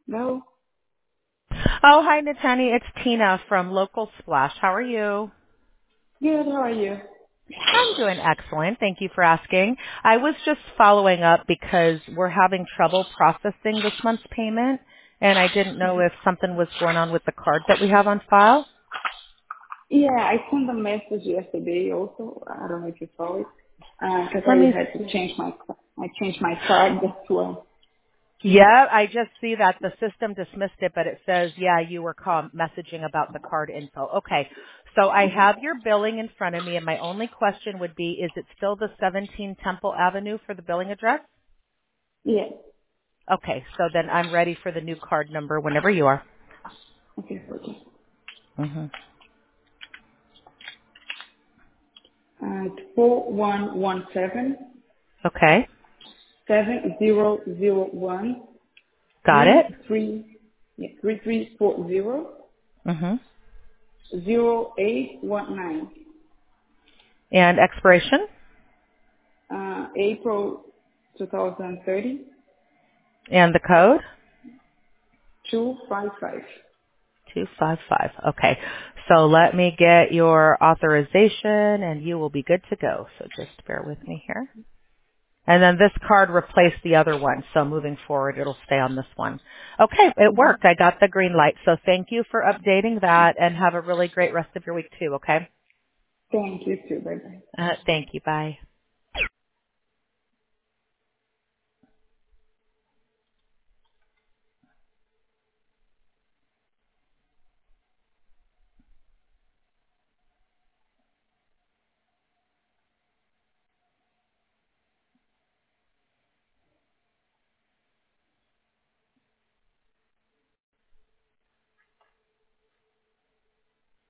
No. Oh, hi, Natani. It's Tina from Local Splash. How are you? Good. How are you? I'm doing excellent. Thank you for asking. I was just following up because we're having trouble processing this month's payment, and I didn't know if something was going on with the card that we have on file. Yeah, I sent a message yesterday also. I don't know if you saw it. Because Let I me had to see. change I changed my card. That's why. Yeah, I just see that the system dismissed it, but it says, yeah, you were messaging about the card info. Okay, so I have your billing in front of me, and my only question would be, is it still the 17 Temple Avenue for the billing address? Yeah. Okay, so then I'm ready for the new card number whenever you are. Okay. Okay. hmm It's 4117 Okay, 7001 got it. 3340 hmm 0819. And expiration April 2030 and the code 255. 255. Okay, so let me get your authorization, and you will be good to go. So just bear with me here. And then this card replaced the other one, so moving forward, it'll stay on this one. Okay, it worked. I got the green light. So thank you for updating that, and have a really great rest of your week too, okay? Thank you too. Bye bye. Thank you. Bye.